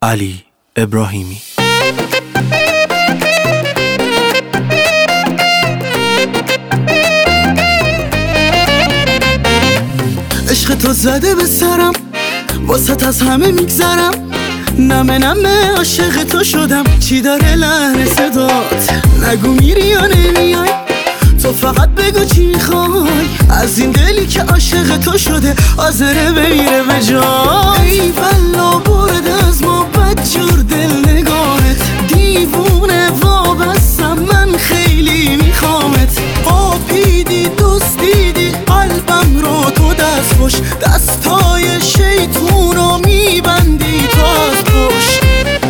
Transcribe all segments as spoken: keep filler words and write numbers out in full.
علی ابراهیمی. عشق تو زده به سرم، واسط از همه میگذرم، نمه نمه عاشق تو شدم. چی داره لحن صدات؟ نگو میری یا نمیای، تو فقط بگو چی میخوای. از این دلی که عاشق تو شده حاضره بمیره به جای. ای والا برده از ما بدجور دل نگاهت، دیوونه وابستم من خیلی میخوامت. قاپیدی دوست دیدی قلبم رو تو دست خوش، دستای شیطون رو میبندی تو از پشت.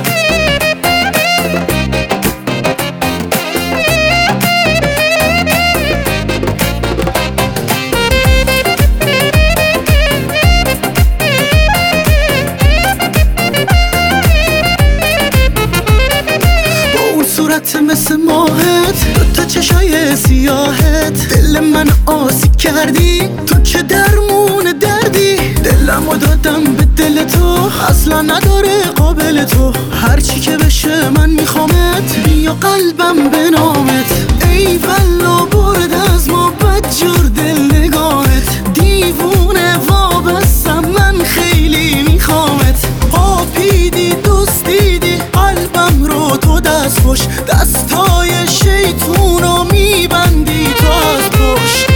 صورت مثل ماهت، دوتا چشای سیاهت، دل من آسی کردی تو که درمون دردی. دلمو دادم به دل تو، اصلا نداره قابل تو. هرچی که بشه من میخوامت، بیا قلبم به نامت. ای والا برد از ما بدجور دل نگاهت، دیوونه وابستم من خیلی میخوامت. قاپیدی دوست دیدی قلبم رو تو دست خوش، دستای شیطون رو میبندی تو از پشت.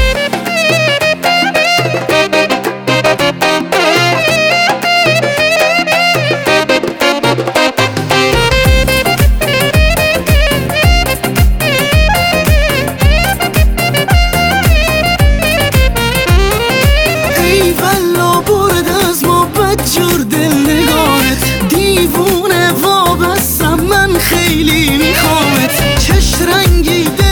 ای والا برد از ما بدجور دل نگاهت، دیوونه وابستم من خیلی میخوامت. چش رنگی